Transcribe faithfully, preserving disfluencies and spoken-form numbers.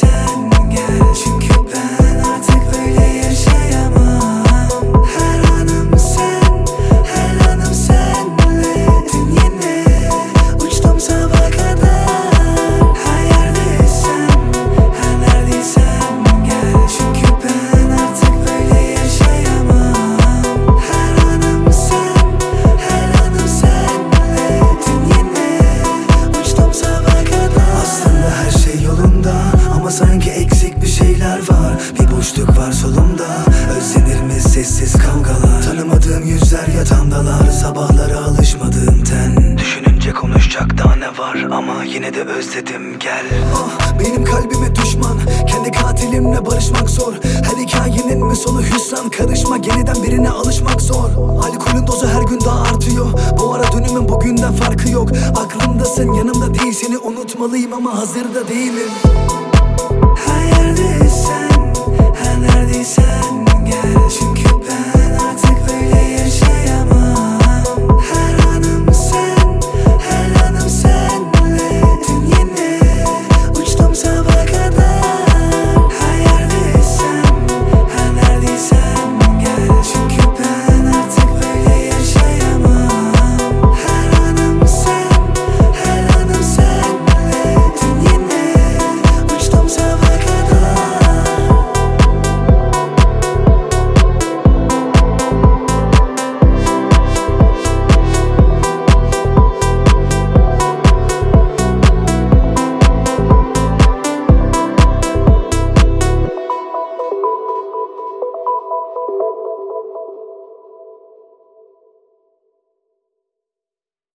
neredeysen gel. Çünkü ben artık böyle yaşayamam. Her anım sen, her anım senle. Dün yine uçtum sabaha kadar. Her yerdeysen, her neredeysen gel. Çünkü ben artık böyle yaşayamam. Her anım sen, her anım senle. Dün yine uçtum sabaha kadar. Aslında her şey yolunda ama sanki eksik bir şeyler var. Bir boşluk var solumda. Özlenir mi sessiz kavgalar? Tanımadığım yüzler yatağımdalar. Sabahlara alışmadığım ten. Düşününce konuşacak daha ne var ama yine de özledim gel. Ah, benim kalbime düşman. Kendi katilimle barışmak zor. Her hikayenin mi sonu hüsran? Karışma, yeniden birine alışmak zor. Alkolün dozu her gün daha artıyor. Bu ara dönümün bugünden farkı yok. Aklımdasın, yanımda değil. Seni unutmalıyım ama hazır da değilim. Her yerdeysen, her neredeysen gel. Çünkü ben